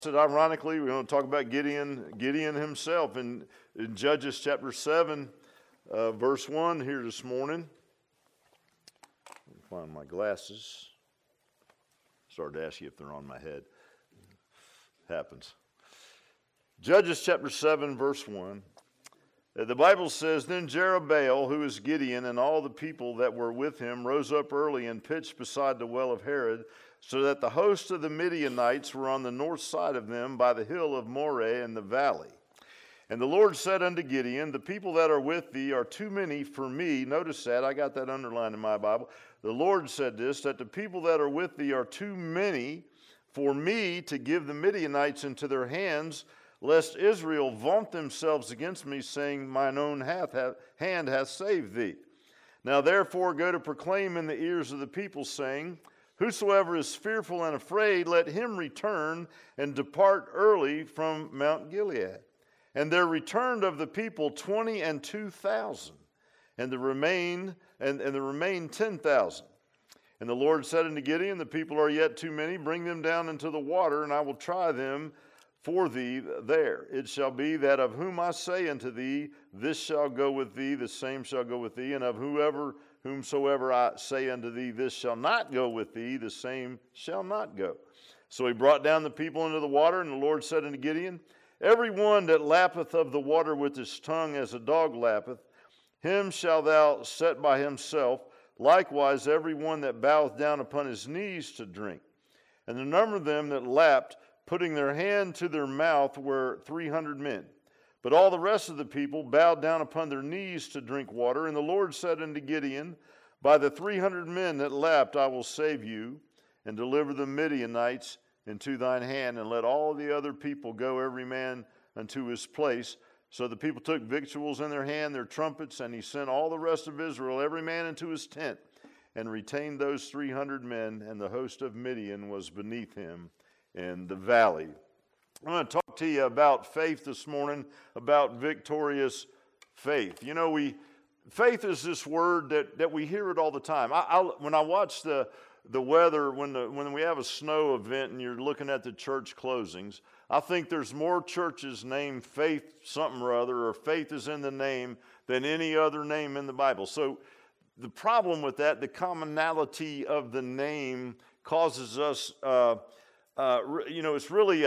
Ironically, we're going to talk about Gideon himself in Judges chapter 7, verse 1 here this morning. Let me find my glasses. Started to ask you if they're on my head. Happens. Judges chapter 7, verse 1. The Bible says, Then Jerubbaal, who is Gideon, and all the people that were with him rose up early and pitched beside the well of Harod, so that the host of the Midianites were on the north side of them by the hill of Moreh in the valley. And the Lord said unto Gideon, The people that are with thee are too many for me. Notice that. I got that underlined in my Bible. The Lord said this, that the people that are with thee are too many for me to give the Midianites into their hands, lest Israel vaunt themselves against me, saying, Mine own hand hath saved thee. Now therefore go to proclaim in the ears of the people, saying, Whosoever is fearful and afraid, let him return and depart early from Mount Gilead. And there returned of the people 22,000, and the remain 10,000. And the Lord said unto Gideon, The people are yet too many, bring them down into the water, and I will try them for thee there. It shall be that of whom I say unto thee, this shall go with thee, the same shall go with thee, and of whomsoever I say unto thee, this shall not go with thee, the same shall not go. So he brought down the people into the water, and the Lord said unto Gideon, Every one that lappeth of the water with his tongue as a dog lappeth, him shalt thou set by himself, likewise every one that boweth down upon his knees to drink. And the number of them that lapped, putting their hand to their mouth, were 300 men. But all the rest of the people bowed down upon their knees to drink water. And the Lord said unto Gideon, By the 300 men that lapped I will save you, and deliver the Midianites into thine hand, and let all the other people go every man unto his place. So the people took victuals in their hand, their trumpets, and he sent all the rest of Israel, every man into his tent, and retained those 300 men, and the host of Midian was beneath him in the valley. I'm going to talk to you about faith this morning, about victorious faith. You know, faith is this word that we hear it all the time. When I watch the weather, when we have a snow event and you're looking at the church closings, I think there's more churches named Faith something or other, or faith is in the name, than any other name in the Bible. So the problem with that, the commonality of the name causes us, it's really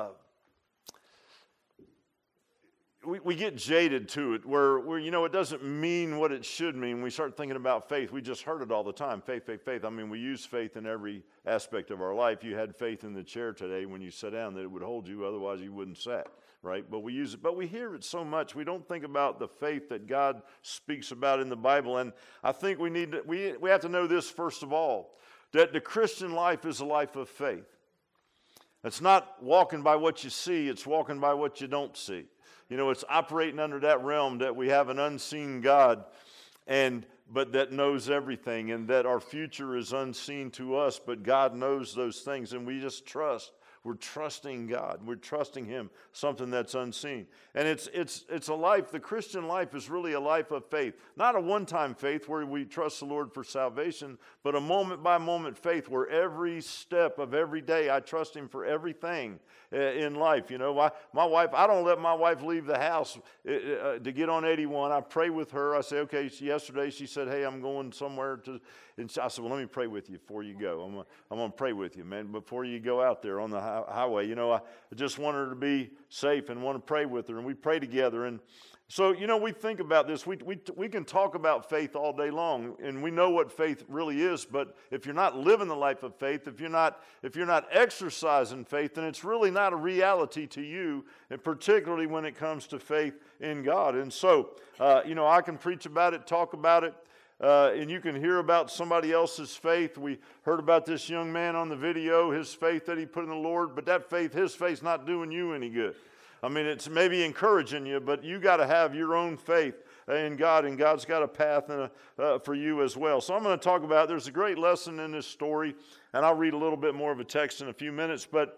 we get jaded to it, where it doesn't mean what it should mean. We start thinking about faith. We just heard it all the time, faith, faith, faith. I mean, we use faith in every aspect of our life. You had faith in the chair today when you sat down that it would hold you, otherwise you wouldn't sit, right? But we use it, but we hear it so much. We don't think about the faith that God speaks about in the Bible. And I think we have to know this first of all, that the Christian life is a life of faith. It's not walking by what you see, it's walking by what you don't see. It's operating under that realm that we have an unseen God, but that knows everything, and that our future is unseen to us, but God knows those things, and we just trust. We're trusting God. We're trusting Him, something that's unseen. And it's a life, the Christian life is really a life of faith. Not a one-time faith where we trust the Lord for salvation, but a moment-by-moment faith where every step of every day I trust Him for everything in life. My wife, I don't let my wife leave the house to get on 81. I pray with her. I say, okay, yesterday she said, hey, I'm going somewhere and I said, well, let me pray with you before you go. I'm going to pray with you, man, before you go out there on the highway. I just want her to be safe and want to pray with her, and we pray together. And so, we think about this. We can talk about faith all day long, and we know what faith really is, but if you're not living the life of faith, if you're not exercising faith, then it's really not a reality to you, and particularly when it comes to faith in God. And so, I can preach about it, talk about it, and you can hear about somebody else's faith. We heard about this young man on the video, his faith that he put in the Lord, but his faith's not doing you any good. I mean, it's maybe encouraging you, but you got to have your own faith in God, and God's got a path for you as well. So I'm going to talk about, there's a great lesson in this story, and I'll read a little bit more of a text in a few minutes, but,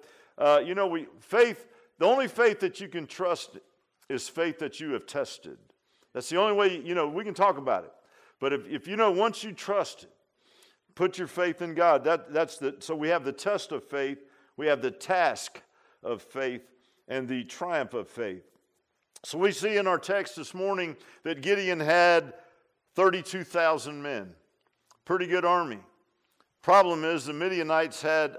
faith, the only faith that you can trust is faith that you have tested. That's the only way, we can talk about it. But if once you trust it, put your faith in God. So we have the test of faith. We have the task of faith and the triumph of faith. So we see in our text this morning that Gideon had 32,000 men. Pretty good army. Problem is the Midianites had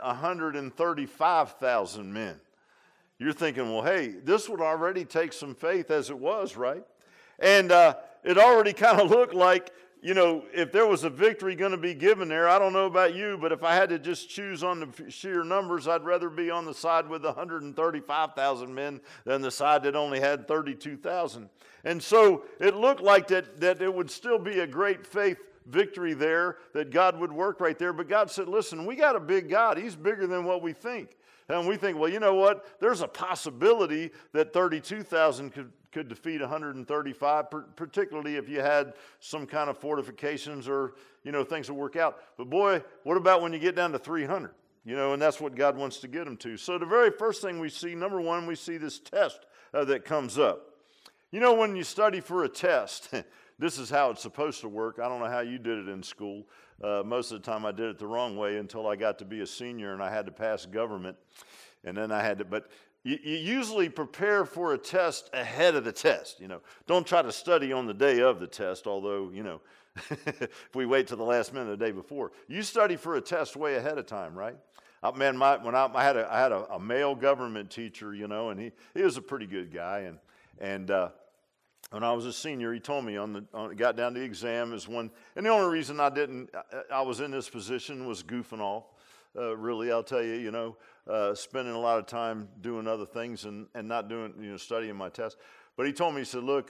135,000 men. You're thinking, well, hey, this would already take some faith as it was, right? And it already kind of looked like, you know, if there was a victory going to be given there, I don't know about you, but if I had to just choose on the sheer numbers, I'd rather be on the side with 135,000 men than the side that only had 32,000. And so it looked like that it would still be a great faith victory there, that God would work right there. But God said, listen, we got a big God. He's bigger than what we think. And we think, well, you know what? There's a possibility that 32,000 could defeat 135, particularly if you had some kind of fortifications or, you know, things that work out. But boy, what about when you get down to 300? You know, and that's what God wants to get them to. So the very first thing we see, number one, we see this test that comes up. You know, when you study for a test, this is how it's supposed to work. I don't know how you did it in school. Most of the time I did it the wrong way until I got to be a senior and I had to pass government. And then I had to, but you usually prepare for a test ahead of the test. You know, don't try to study on the day of the test, although, you know, if we wait till the last minute the day before. You study for a test way ahead of time, right? Man, I had a male government teacher, you know, and he was a pretty good guy. And when I was a senior, he told me got down to the exam is one, and the only reason I was in this position was goofing off. Really, I'll tell you, you know, spending a lot of time doing other things and not doing, you know, studying my test. But he told me, he said, look,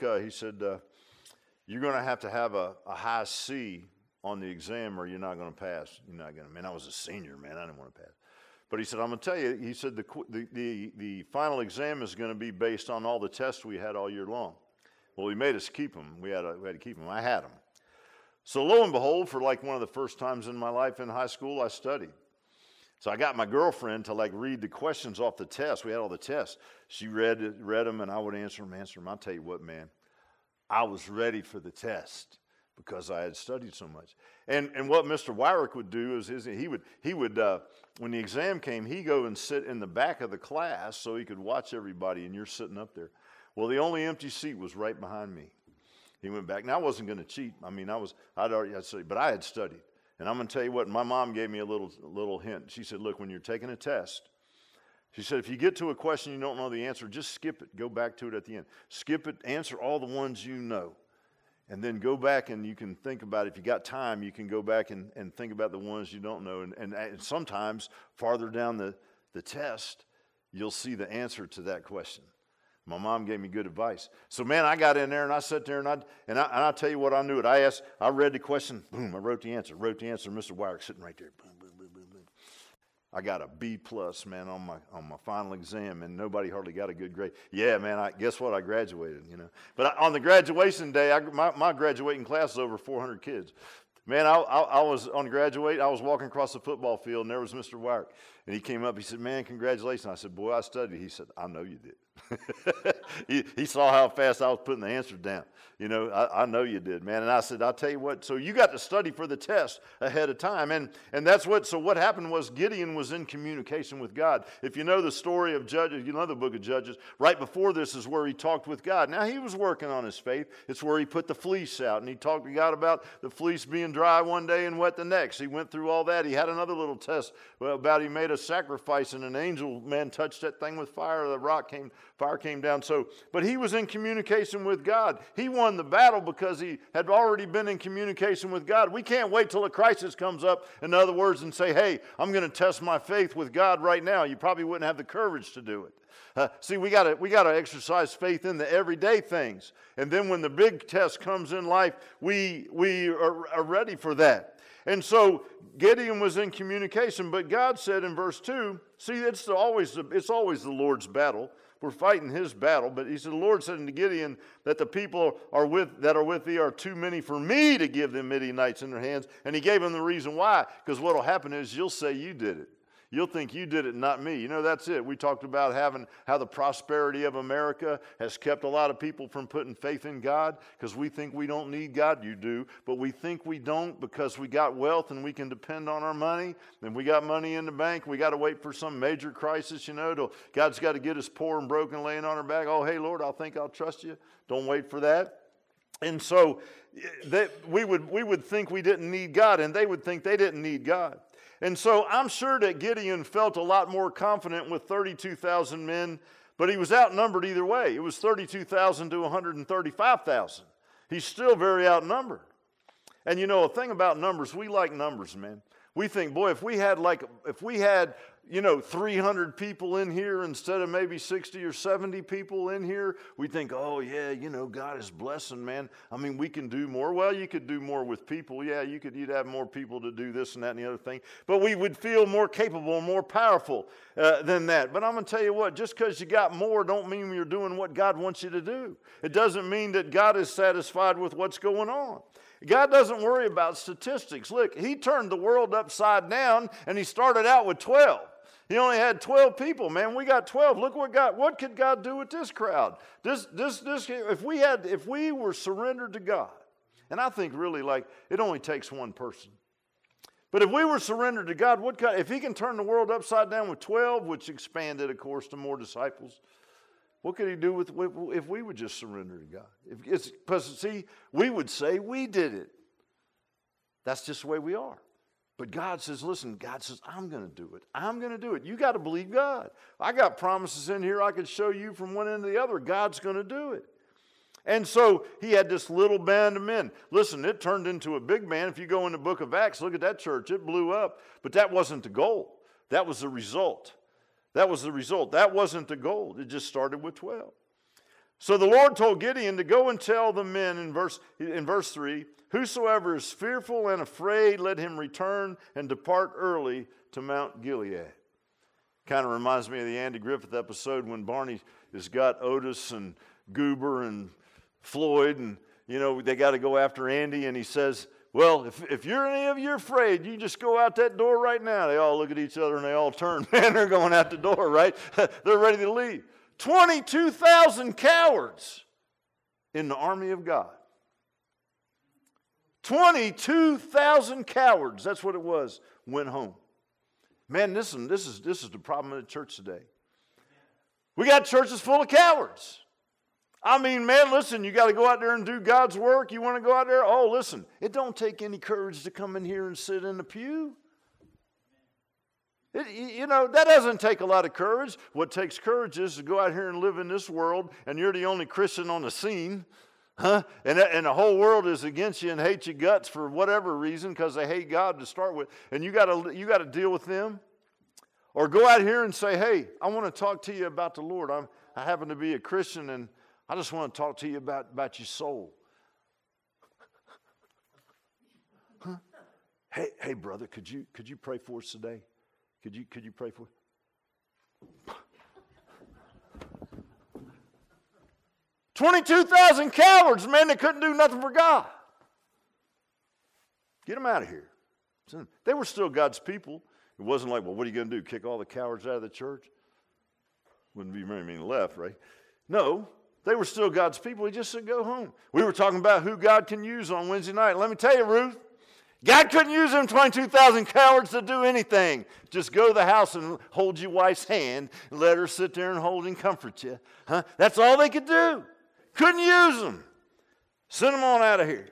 you're going to have a high C on the exam or you're not going to pass. You're not going to, man, I was a senior, man, I didn't want to pass. But he said, I'm going to tell you, he said, the final exam is going to be based on all the tests we had all year long. Well, he made us keep them. We had to keep them. I had them. So lo and behold, for like one of the first times in my life in high school, I studied. So I got my girlfriend to like read the questions off the test. We had all the tests. She read them, and I would answer them. I'll tell you what, man, I was ready for the test because I had studied so much. And what Mr. Wyrick would do is he would when the exam came, he'd go and sit in the back of the class so he could watch everybody, and you're sitting up there. Well, the only empty seat was right behind me. He went back. Now, I wasn't going to cheat. I mean, I'd studied, but I had studied. And I'm going to tell you what, my mom gave me a little hint. She said, look, when you're taking a test, she said, if you get to a question you don't know the answer, just skip it. Go back to it at the end. Skip it, answer all the ones you know. And then go back and you can think about it. If you got time, you can go back and think about the ones you don't know. And sometimes farther down the test, you'll see the answer to that question. My mom gave me good advice. So, man, I got in there and I sat there and I'll tell you what, I knew it. I read the question, boom, I wrote the answer. Mr. Wyrick sitting right there, boom, boom, boom, boom, boom. I got a B+, man, on my final exam, and nobody hardly got a good grade. Yeah, man, guess what? I graduated, you know. But on the graduation day, my graduating class was over 400 kids. Man, I was on graduate. I was walking across the football field, and there was Mr. Wyrick. And he came up. He said, man, congratulations. I said, boy, I studied. He said, I know you did. he saw how fast I was putting the answers down. You know, I know you did, man. And I said, I'll tell you what. So you got to study for the test ahead of time. And that's so what happened was Gideon was in communication with God. If you know the story of Judges, you know the book of Judges, right before this is where he talked with God. Now, he was working on his faith. It's where he put the fleece out. And he talked to God about the fleece being dry one day and wet the next. He went through all that. He had another little test about he made a sacrifice and an angel, man, touched that thing with fire. Fire came down. But he was in communication with God. He won the battle because he had already been in communication with God. We can't wait till a crisis comes up, in other words, and say, hey, I'm going to test my faith with God right now. You probably wouldn't have the courage to do it. See, we got to exercise faith in the everyday things. And then when the big test comes in life, we are ready for that. And so Gideon was in communication, but God said in verse 2, see, it's always the Lord's battle. We're fighting his battle, but he said, the Lord said unto Gideon that the people that are with thee are too many for me to give them Midianites in their hands. And he gave him the reason why, because what will happen is you'll say you did it. You'll think you did it, not me. You know, that's it. We talked about how the prosperity of America has kept a lot of people from putting faith in God because we think we don't need God. You do. But we think we don't because we got wealth and we can depend on our money. And we got money in the bank. We got to wait for some major crisis, you know. God's got to get us poor and broken laying on our back. Oh, hey, Lord, I'll trust you. Don't wait for that. And so we would think we didn't need God, and they would think they didn't need God. And so I'm sure that Gideon felt a lot more confident with 32,000 men, but he was outnumbered either way. It was 32,000 to 135,000. He's still very outnumbered. And you know, a thing about numbers, we like numbers, man. We think, boy, if we had 300 people in here instead of maybe 60 or 70 people in here, we think, oh, yeah, God is blessing, man. I mean, we can do more. Well, you could do more with people. Yeah, you'd have more people to do this and that and the other thing. But we would feel more capable, more powerful than that. But I'm going to tell you what, just because you got more don't mean you're doing what God wants you to do. It doesn't mean that God is satisfied with what's going on. God doesn't worry about statistics. Look, he turned the world upside down, and he started out with 12. He only had 12 people, man. We got 12. Look what could God do with this crowd? If we were surrendered to God, and I think really it only takes one person. But if we were surrendered to God, if he can turn the world upside down with 12, which expanded, of course, to more disciples, what could he do if we would just surrender to God? Because, see, we would say we did it. That's just the way we are. But God says, listen, God says, I'm going to do it. I'm going to do it. You got to believe God. I got promises in here I could show you from one end to the other. God's going to do it. And so he had this little band of men. Listen, it turned into a big band. If you go in the book of Acts, look at that church. It blew up. But that wasn't the goal. That was the result. That was the result. That wasn't the goal. It just started with 12. So the Lord told Gideon to go and tell the men in verse 3, whosoever is fearful and afraid, let him return and depart early to Mount Gilead. Kind of reminds me of the Andy Griffith episode when Barney has got Otis and Goober and Floyd, and they got to go after Andy, and he says, well, if you're any of you afraid, you just go out that door right now. They all look at each other and they all turn. Man, they're going out the door, right? They're ready to leave. 22,000 cowards in the army of God. 22,000 cowards, that's what it was, went home. Man, listen, this is the problem in the church today. We got churches full of cowards. I mean, man, listen, you got to go out there and do God's work. You want to go out there? Oh, listen, it don't take any courage to come in here and sit in the pew. That doesn't take a lot of courage. What takes courage is to go out here and live in this world, and you're the only Christian on the scene, and the whole world is against you and hates your guts for whatever reason because they hate God to start with, and you got to deal with them. Or go out here and say, hey, I want to talk to you about the Lord. I happen to be a Christian, and I just want to talk to you about your soul. Huh? Hey, brother, could you pray for us today? Could you pray for us? 22,000 cowards, man, that couldn't do nothing for God. Get them out of here. They were still God's people. It wasn't like, well, what are you going to do? Kick all the cowards out of the church? Wouldn't be very many left, right? No. They were still God's people. He just said, go home. We were talking about who God can use on Wednesday night. Let me tell you, Ruth, God couldn't use them 22,000 cowards to do anything. Just go to the house and hold your wife's hand and let her sit there and hold and comfort you. Huh? That's all they could do. Couldn't use them. Send them on out of here.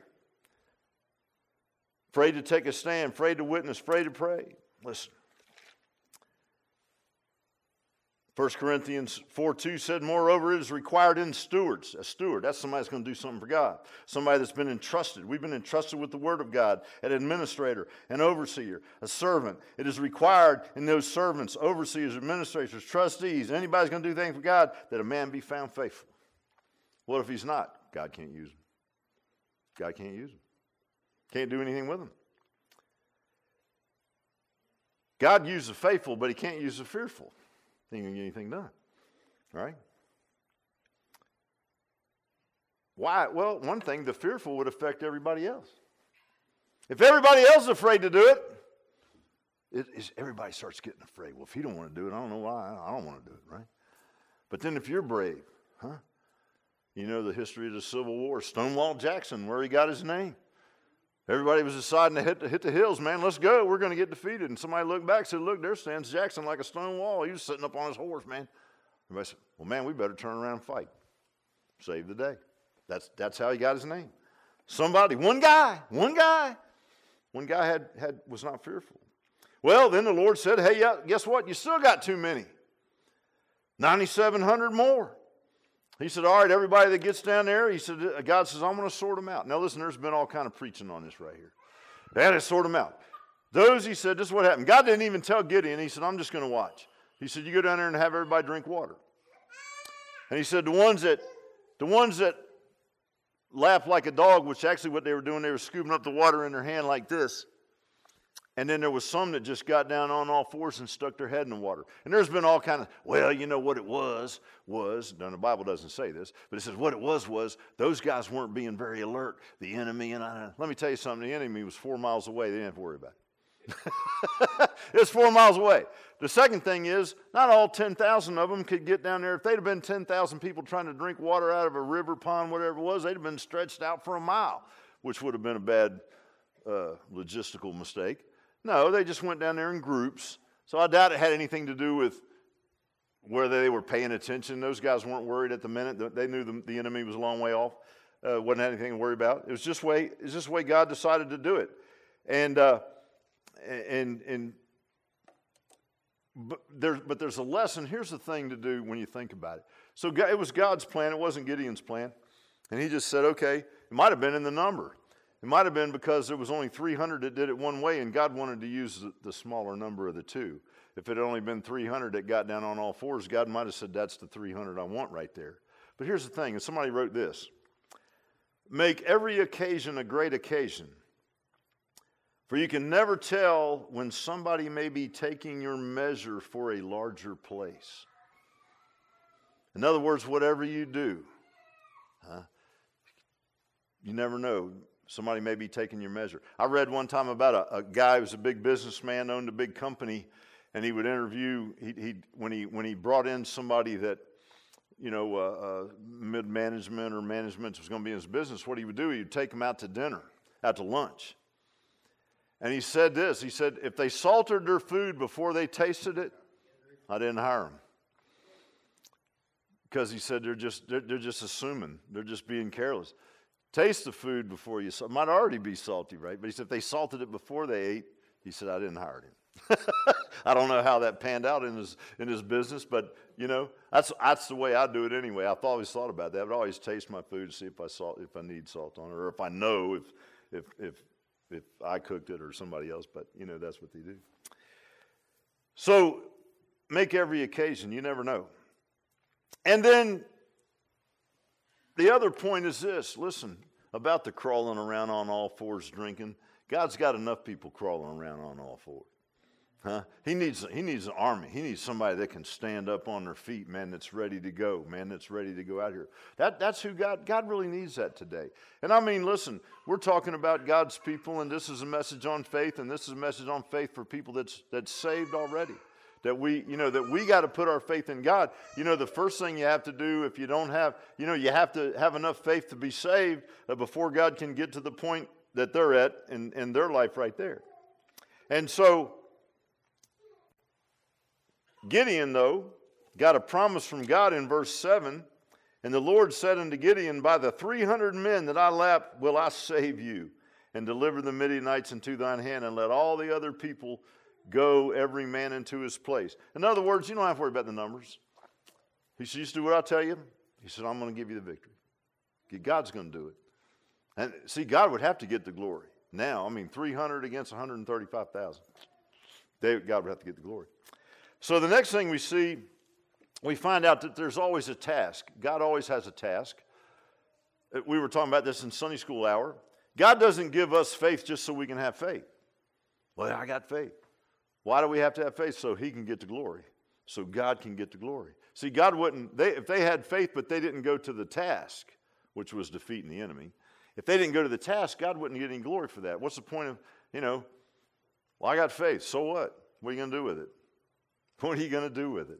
Afraid to take a stand, afraid to witness, afraid to pray. Listen. 1 Corinthians 4:2 said, moreover, it is required in stewards. A steward, that's somebody that's going to do something for God. Somebody that's been entrusted. We've been entrusted with the word of God. An administrator, an overseer, a servant. It is required in those servants, overseers, administrators, trustees, anybody's going to do things for God, that a man be found faithful. What if he's not? God can't use him. God can't use him. Can't do anything with him. God uses the faithful, but he can't use the fearful. He ain't going to get anything done. Right? Why? Well, one thing, the fearful would affect everybody else. If everybody else is afraid to do it, everybody starts getting afraid. Well, if he don't want to do it, I don't know why. I don't want to do it, right? But then if you're brave, you know the history of the Civil War, Stonewall Jackson, where he got his name. Everybody was deciding to hit the hills, man. Let's go. We're going to get defeated. And somebody looked back and said, look, there stands Jackson like a stone wall. He was sitting up on his horse, man. Everybody said, well, man, we better turn around and fight. Save the day. That's how he got his name. One guy was not fearful. Well, then the Lord said, hey, guess what? You still got too many. 9,700 more. He said, all right, everybody that gets down there, he said, God says, I'm going to sort them out. Now listen, there's been all kind of preaching on this right here. They had to sort them out. Those, he said, this is what happened. God didn't even tell Gideon. He said, I'm just going to watch. He said, you go down there and have everybody drink water. And he said, the ones that laughed like a dog, which actually what they were doing, they were scooping up the water in their hand like this. And then there was some that just got down on all fours and stuck their head in the water. And there's been all kind of, well, you know what it was, no, the Bible doesn't say this, but it says what it was those guys weren't being very alert. The enemy, and let me tell you something, the enemy was 4 miles away. They didn't have to worry about it. It's 4 miles away. The second thing is, not all 10,000 of them could get down there. If they'd have been 10,000 people trying to drink water out of a river, pond, whatever it was, they'd have been stretched out for a mile, which would have been a bad logistical mistake. No, they just went down there in groups. So I doubt it had anything to do with whether they were paying attention. Those guys weren't worried at the minute. They knew the enemy was a long way off. Wasn't anything to worry about. It was just the way God decided to do it. But there's a lesson. Here's the thing to do when you think about it. So it was God's plan. It wasn't Gideon's plan. And he just said, okay, it might have been in the number. It might have been because there was only 300 that did it one way, and God wanted to use the smaller number of the two. If it had only been 300 that got down on all fours, God might have said, that's the 300 I want right there. But here's the thing, and somebody wrote this. Make every occasion a great occasion, for you can never tell when somebody may be taking your measure for a larger place. In other words, whatever you do, you never know. Somebody may be taking your measure. I read one time about a guy who was a big businessman, owned a big company, and he would interview, when he brought in somebody that, mid-management or management was going to be in his business, what he would do, he would take them out to dinner, out to lunch. And he said this, he said, if they salted their food before they tasted it, I didn't hire them. Because he said they're just assuming, they're just being careless. Taste the food before you salt. It might already be salty, right? But he said if they salted it before they ate, he said, I didn't hire him. I don't know how that panned out in his business, but that's the way I do it anyway. I've always thought about that. I would always taste my food to see if I need salt on it, or if I know if I cooked it or somebody else. But that's what they do. So make every occasion. You never know. And then the other point is this. Listen, about the crawling around on all fours drinking. God's got enough people crawling around on all fours. He needs an army. He needs somebody that can stand up on their feet, man, that's ready to go, man, that's ready to go out here. That's who God really needs that today. And I mean, listen, we're talking about God's people, and this is a message on faith, and this is a message on faith for people that's saved already. That we got to put our faith in God. The first thing you have to do if you don't have, you have to have enough faith to be saved before God can get to the point that they're at in their life right there. And so Gideon, though, got a promise from God in verse 7. And the Lord said unto Gideon, by the 300 men that I lap will I save you, and deliver the Midianites into thine hand, and let all the other people go every man into his place. In other words, you don't have to worry about the numbers. He said, you just do what I tell you. He said, I'm going to give you the victory. God's going to do it. And see, God would have to get the glory. Now, 300 against 135,000. God would have to get the glory. So the next thing we see, we find out that there's always a task. God always has a task. We were talking about this in Sunday school hour. God doesn't give us faith just so we can have faith. Well, I got faith. Why do we have to have faith? So he can get the glory. So God can get the glory. See, God wouldn't, if they had faith but they didn't go to the task, which was defeating the enemy, if they didn't go to the task, God wouldn't get any glory for that. What's the point of, well, I got faith, so what? What are you going to do with it? What are you going to do with it?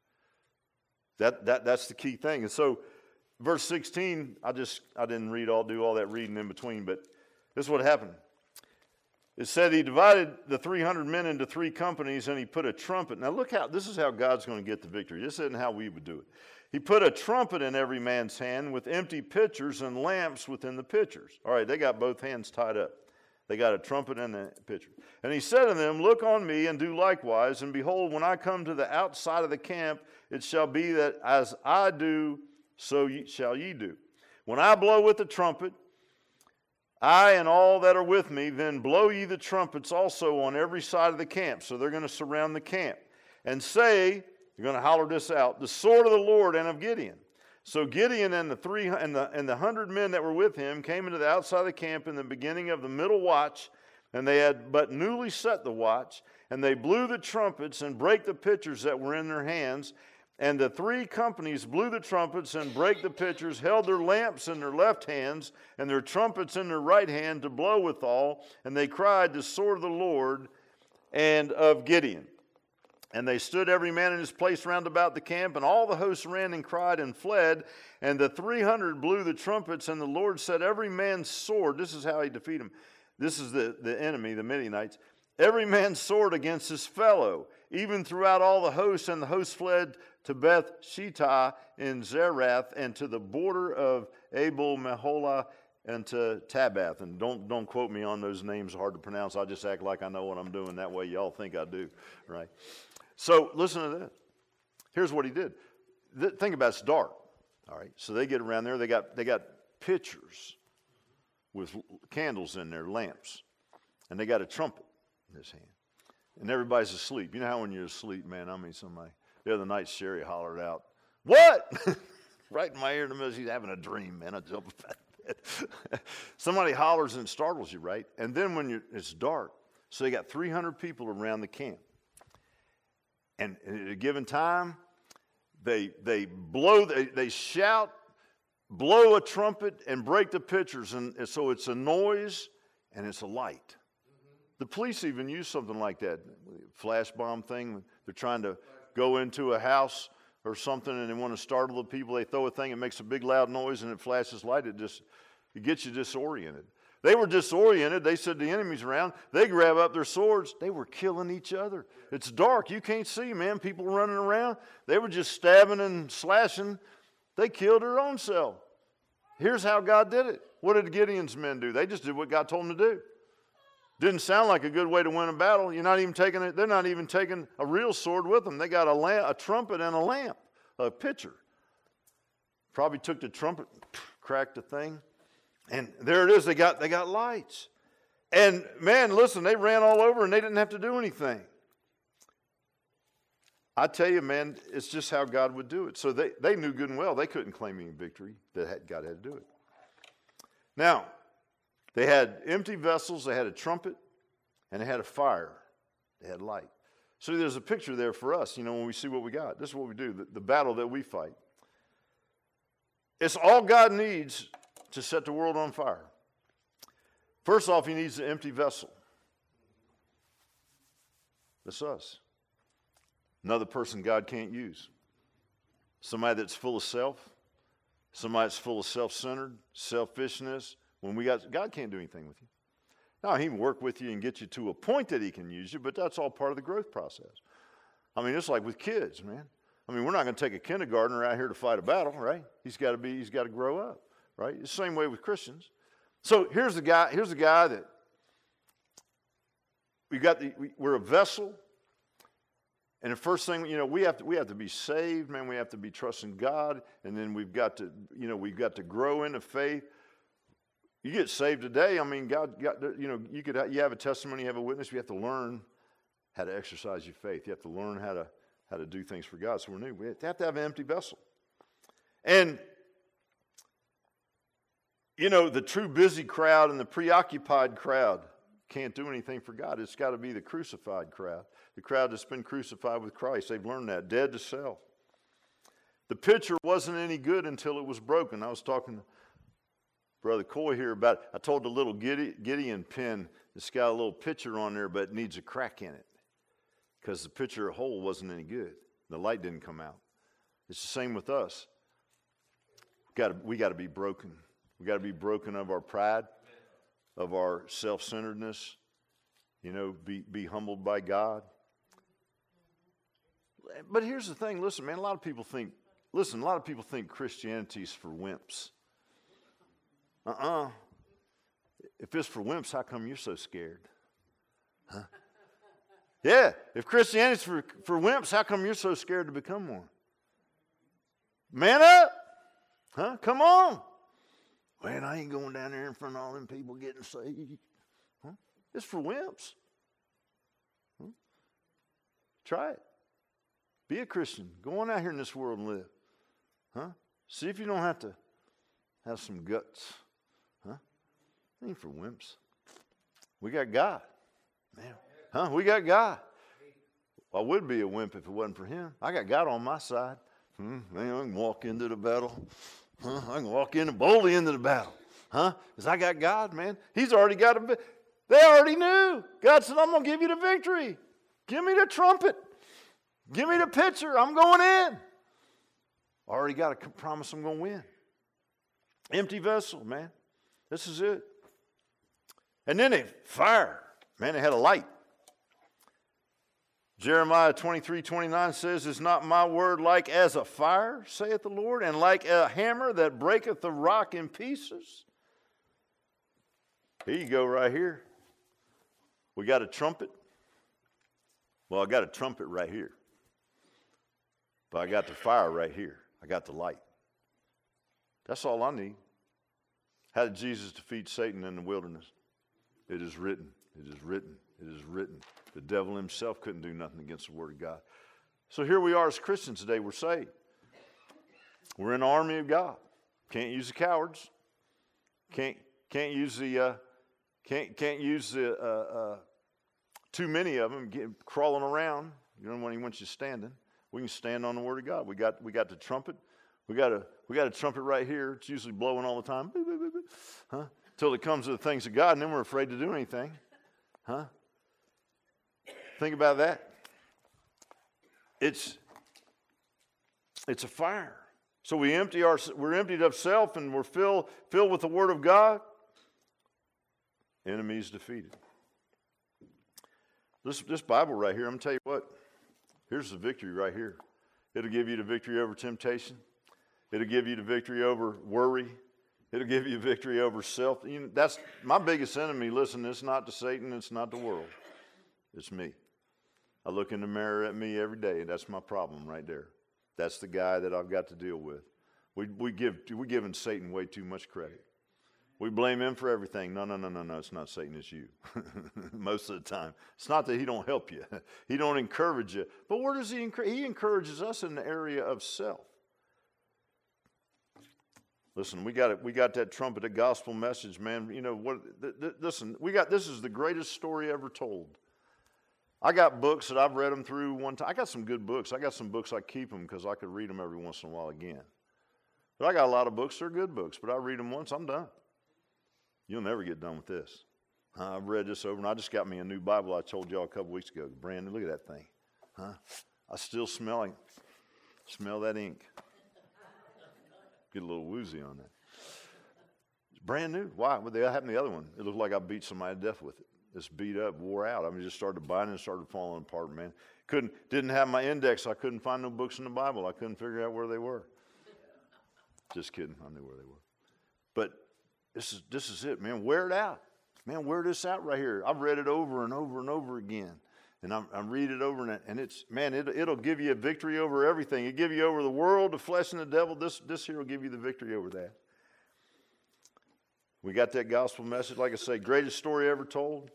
That's the key thing. And so, verse 16, I didn't do all that reading in between, but this is what happened. It said he divided the 300 men into 3 companies, and he put a trumpet. Now look this is how God's going to get the victory. This isn't how we would do it. He put a trumpet in every man's hand with empty pitchers and lamps within the pitchers. All right, they got both hands tied up. They got a trumpet and a pitcher. And he said to them, look on me and do likewise. And behold, when I come to the outside of the camp, it shall be that as I do, so shall ye do. When I blow with the trumpet, I and all that are with me, then blow ye the trumpets also on every side of the camp. So they're going to surround the camp. And say, you're going to holler this out, the sword of the Lord and of Gideon. So Gideon and the 100 men that were with him came into the outside of the camp in the beginning of the middle watch, and they had but newly set the watch, and they blew the trumpets and brake the pitchers that were in their hands. And the 3 companies blew the trumpets and brake the pitchers, held their lamps in their left hands, and their trumpets in their right hand to blow withal. And they cried, the sword of the Lord and of Gideon. And they stood every man in his place round about the camp, and all the hosts ran and cried and fled. And the 300 blew the trumpets, and the Lord set every man's sword. This is how he defeated them. This is the enemy, the Midianites. Every man's sword against his fellow, even throughout all the hosts. And the hosts fled to Beth Shittah in Zerath, and to the border of Abel Meholah, and to Tabath. And don't quote me on those names, hard to pronounce. I just act like I know what I'm doing. That way y'all think I do, right? So listen to this. Here's what he did. Think about it, it's dark. All right. So they get around there. They got pitchers with candles in their lamps, and they got a trumpet in his hand. And everybody's asleep. You know how when you're asleep, man? I mean, the other night Sherry hollered out, "What?" right in my ear in the middle. She's having a dream, man. I jump up out of bed. Somebody hollers and it startles you, right? And then it's dark, so they got 300 people around the camp. And at a given time, they shout, blow a trumpet, and break the pitchers. And so it's a noise and it's a light. The police even use something like that, flash bomb thing. They're trying to go into a house or something and they want to startle the people. They throw a thing, it makes a big loud noise and it flashes light. It gets you disoriented. They were disoriented. They said the enemy's around. They grab up their swords. They were killing each other. It's dark. You can't see, man. People running around. They were just stabbing and slashing. They killed their own self. Here's how God did it. What did Gideon's men do? They just did what God told them to do. Didn't sound like a good way to win a battle. They're not even taking a real sword with them. They got a trumpet and a lamp, a pitcher. Probably took the trumpet, cracked the thing. And there it is, they got lights. And man, listen, they ran all over and they didn't have to do anything. I tell you, man, it's just how God would do it. So they knew good and well they couldn't claim any victory, that God had to do it. Now, they had empty vessels, they had a trumpet, and they had a fire. They had light. So there's a picture there for us, when we see what we got. This is what we do, the battle that we fight. It's all God needs to set the world on fire. First off, he needs an empty vessel. That's us. Another person God can't use. Somebody that's full of self. Somebody that's full of self-centered, selfishness. God can't do anything with you. Now, he can work with you and get you to a point that he can use you, but that's all part of the growth process. I mean, it's like with kids, man. I mean, we're not going to take a kindergartner out here to fight a battle, right? He's got to grow up. Right? It's the same way with Christians. So here's the guy that we're a vessel. And the first thing, we have to be saved, man. We have to be trusting God. And then we've got to grow into faith. You get saved today, I mean, you have a testimony, you have a witness. You have to learn how to exercise your faith. You have to learn how to do things for God. So we're new. We have to have an empty vessel. And the true busy crowd and the preoccupied crowd can't do anything for God. It's got to be the crucified crowd, the crowd that's been crucified with Christ. They've learned that, dead to self. The pitcher wasn't any good until it was broken. I was talking to Brother Coy here about, I told the little Gideon pin, it's got a little pitcher on there, but it needs a crack in it. because the pitcher of whole wasn't any good. The light didn't come out. It's the same with us. We got to be broken. We got to be broken of our pride, of our self-centeredness. Be humbled by God. But here's the thing. Listen, man. A lot of people think Christianity's for wimps. If it's for wimps, how come you're so scared? Huh? Yeah, if Christianity's for wimps, how come you're so scared to become one? Man up! Huh? Come on! Man, I ain't going down there in front of all them people getting saved. Huh? It's for wimps. Huh? Try it. Be a Christian. Go on out here in this world and live. Huh? See if you don't have to have some guts. Huh? It ain't for wimps. We got God. Man. Huh? We got God. I would be a wimp if it wasn't for him. I got God on my side. Man, I can walk into the battle. Huh? I can walk boldly into the battle. Huh? Because I got God, man. He's already got they already knew. God said, I'm going to give you the victory. Give me the trumpet. Give me the pitcher. I'm going in. I already got a promise I'm going to win. Empty vessel, man. This is it. And then fire. Man, they had a light. Jeremiah 23:29 says, is not my word like as a fire, saith the Lord, and like a hammer that breaketh the rock in pieces? Here you go right here. We got a trumpet. Well, I got a trumpet right here. But I got the fire right here. I got the light. That's all I need. How did Jesus defeat Satan in the wilderness? It is written. It is written. It is written. The devil himself couldn't do nothing against the word of God. So here we are as Christians today. We're saved. We're in the army of God. Can't use the cowards. Can't use the too many of them crawling around. When he wants you standing. We can stand on the word of God. We got the trumpet. We got a trumpet right here. It's usually blowing all the time. Huh? Till it comes to the things of God, and then we're afraid to do anything. Huh? Think about that. It's a fire. So we're emptied of self, and we're filled with the word of God. Enemies defeated. This Bible right here, I'm going to tell you what. Here's the victory right here. It'll give you the victory over temptation. It'll give you the victory over worry. It'll give you victory over self. That's my biggest enemy. Listen, it's not to Satan. It's not the world. It's me. I look in the mirror at me every day, and that's my problem right there. That's the guy that I've got to deal with. We're giving Satan way too much credit. We blame him for everything. No, it's not Satan, it's you. Most of the time. It's not that he don't help you. He don't encourage you. But where does he encourage? He encourages us in the area of self. Listen, we got that trumpeted gospel message, man. Listen, this is the greatest story ever told. I got books that I've read them through one time. I got some good books. I got some books I keep them because I could read them every once in a while again. But I got a lot of books. They're good books, but I read them once, I'm done. You'll never get done with this. I've read this over, and I just got me a new Bible I told y'all a couple weeks ago. Brand new. Look at that thing. I still smell that ink. Get a little woozy on that. It's brand new. Why? Well, that happened to the other one. It looked like I beat somebody to death with it. It's beat up, wore out. Just started binding and started falling apart, man. Didn't have my index. I couldn't find no books in the Bible. I couldn't figure out where they were. Just kidding. I knew where they were. But this is it, man. Wear it out. Man, wear this out right here. I've read it over and over and over again. And I'm reading it over, and it's, man, it'll give you a victory over everything. It'll give you over the world, the flesh, and the devil. This here will give you the victory over that. We got that gospel message. Like I say, greatest story ever told.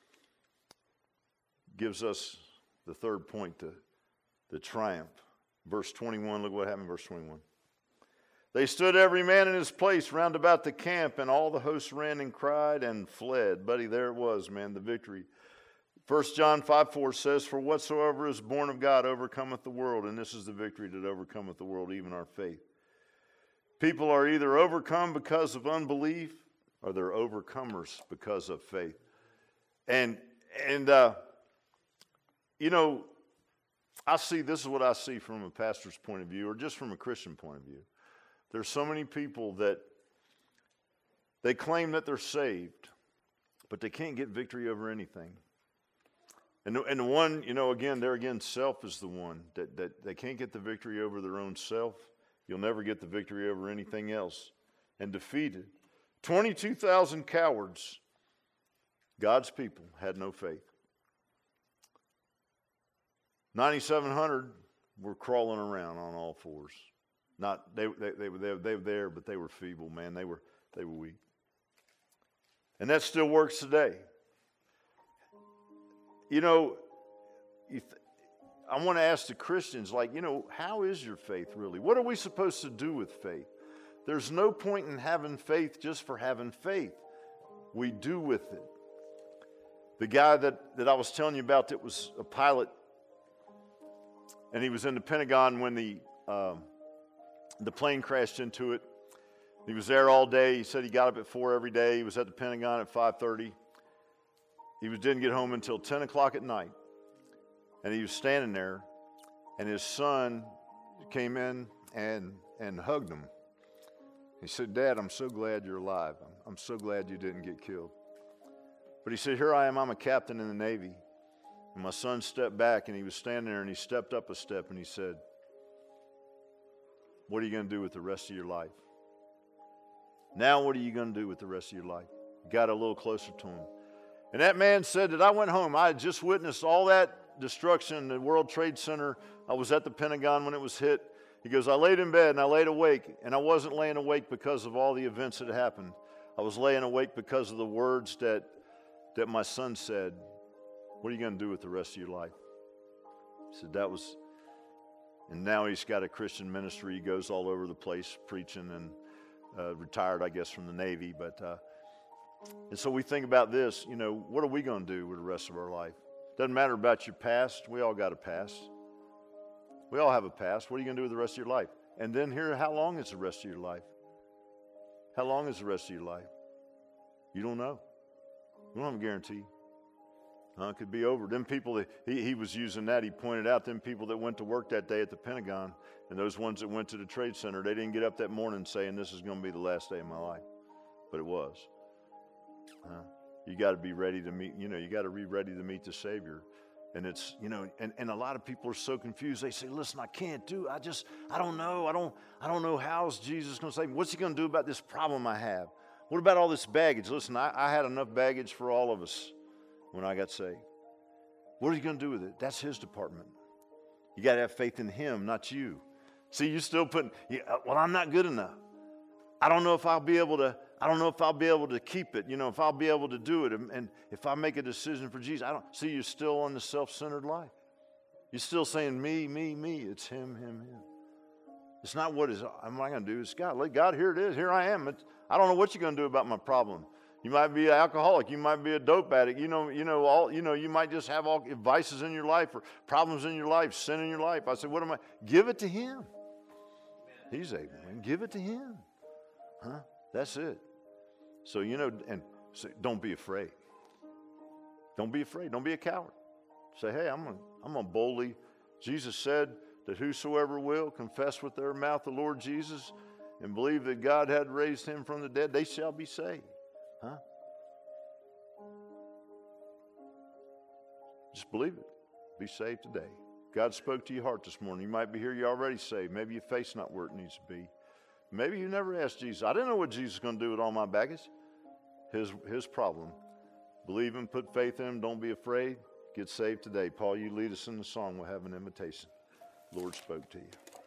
Gives us the third point, the triumph. Verse 21, look what happened in verse 21. They stood every man in his place round about the camp, and all the hosts ran and cried and fled. Buddy, there it was, man, the victory. 1 John 5:4 says, for whatsoever is born of God overcometh the world, and this is the victory that overcometh the world, even our faith. People are either overcome because of unbelief, or they're overcomers because of faith. And This is what I see from a pastor's point of view, or just from a Christian point of view. There's so many people that they claim that they're saved, but they can't get victory over anything. And the one, again, self is the one that they can't get the victory over their own self. You'll never get the victory over anything else. And defeated. 22,000 cowards, God's people, had no faith. 9,700 were crawling around on all fours. They were there, but they were feeble, man. They were weak. And that still works today. I want to ask the Christians, how is your faith really? What are we supposed to do with faith? There's no point in having faith just for having faith. We do with it. The guy that I was telling you about that was a pilot, and he was in the Pentagon when the plane crashed into it. He was there all day. He said he got up at 4 every day. He was at the Pentagon at 5:30. He didn't get home until 10 o'clock at night. And he was standing there, and his son came in and hugged him. He said, "Dad, I'm so glad you're alive. I'm so glad you didn't get killed." But he said, "Here I am, I'm a captain in the Navy." And my son stepped back, and he was standing there, and he stepped up a step, and he said, "What are you going to do with the rest of your life? Now what are you going to do with the rest of your life?" Got a little closer to him. And that man said that I went home. I had just witnessed all that destruction in the World Trade Center. I was at the Pentagon when it was hit. He goes, "I laid in bed and I laid awake, and I wasn't laying awake because of all the events that happened. I was laying awake because of the words that my son said. What are you going to do with the rest of your life?" He said and now he's got a Christian ministry. He goes all over the place preaching, and retired, I guess, from the Navy. And so we think about this, what are we going to do with the rest of our life? Doesn't matter about your past. We all got a past. We all have a past. What are you going to do with the rest of your life? And then how long is the rest of your life? How long is the rest of your life? You don't know. You don't have a guarantee. It could be over. Them people, he was using that. He pointed out them people that went to work that day at the Pentagon, and those ones that went to the Trade Center, they didn't get up that morning saying, "This is going to be the last day of my life." But it was. You got to be ready to meet, you got to be ready to meet the Savior. And it's, and a lot of people are so confused. They say, "Listen, I can't do it. I don't know. I don't know how's Jesus going to save me. What's he going to do about this problem I have? What about all this baggage?" Listen, I had enough baggage for all of us when I got saved. What are you going to do with it? That's his department. You got to have faith in him, not you. See, you still putting, "Well, I'm not good enough. I don't know if I'll be able to keep it, if I'll be able to do it. And if I make a decision for Jesus," see, you're still on the self-centered life. You're still saying me, me, me. It's him, him, him. It's not what am I going to do? It's God. Let God, here it is. Here I am. I don't know what you're going to do about my problem. You might be an alcoholic. You might be a dope addict. You might just have all vices in your life or problems in your life, sin in your life. I said, give it to him. He's able, man. Give it to him. That's it. So, don't be afraid. Don't be afraid. Don't be a coward. Say, "Hey, I'm going to boldly," Jesus said that whosoever will confess with their mouth the Lord Jesus and believe that God had raised him from the dead, they shall be saved. Just believe it. Be saved today. God spoke to your heart this morning. You might be here, you're already saved. Maybe your faith's not where it needs to be. Maybe you never asked Jesus. I didn't know what Jesus was going to do with all my baggage. His problem. Believe him, put faith in him, don't be afraid. Get saved today. Paul, you lead us in the song. We'll have an invitation. The Lord spoke to you.